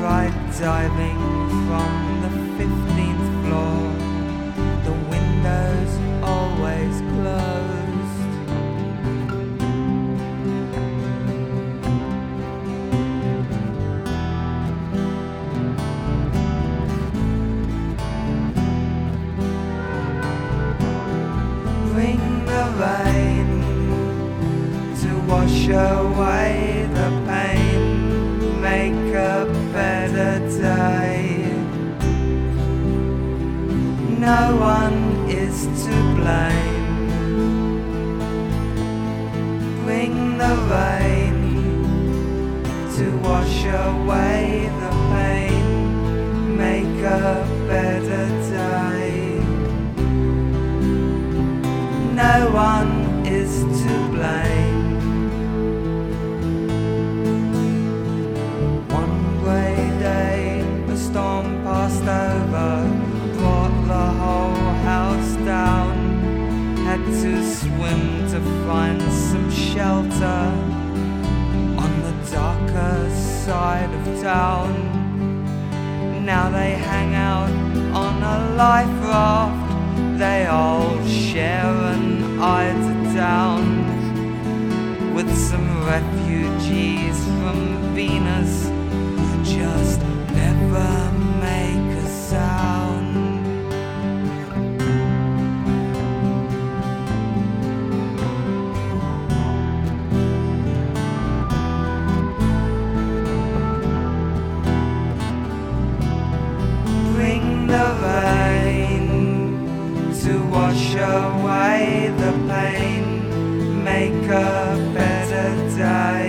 tried diving from the 15th floor. The windows always closed. Bring the rain to wash away the pain, make a better day. No one is to blame. Bring the rain to wash away the pain, make a better day. No one is to blame. One grey day, a storm passed over, brought the whole house down. Had to swim to find some shelter on the darker side of town. Now they hang out on a life raft. They all share an eider down with some refugees from Venus who just never make a sound. Bring the rain to wash away the pain, make a better day.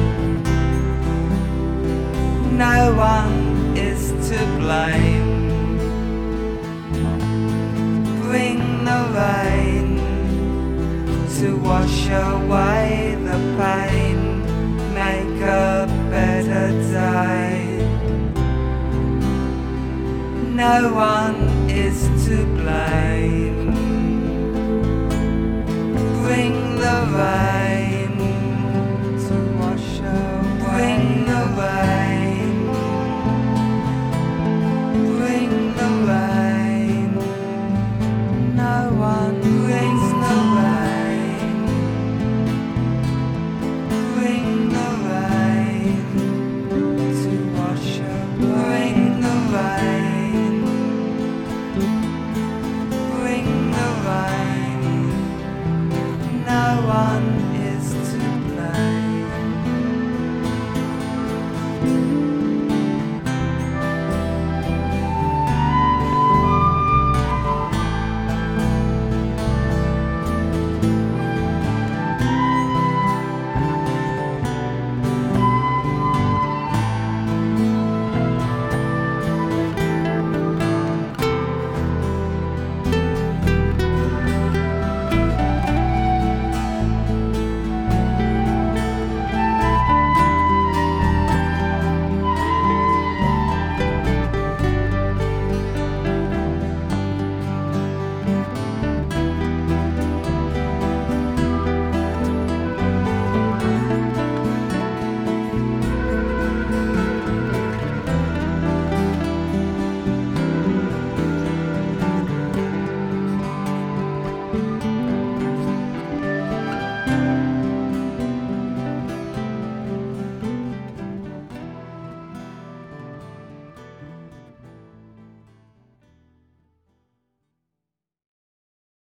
No one is to blame. Bring the rain to wash away the pain, make a better day. No one is to blame.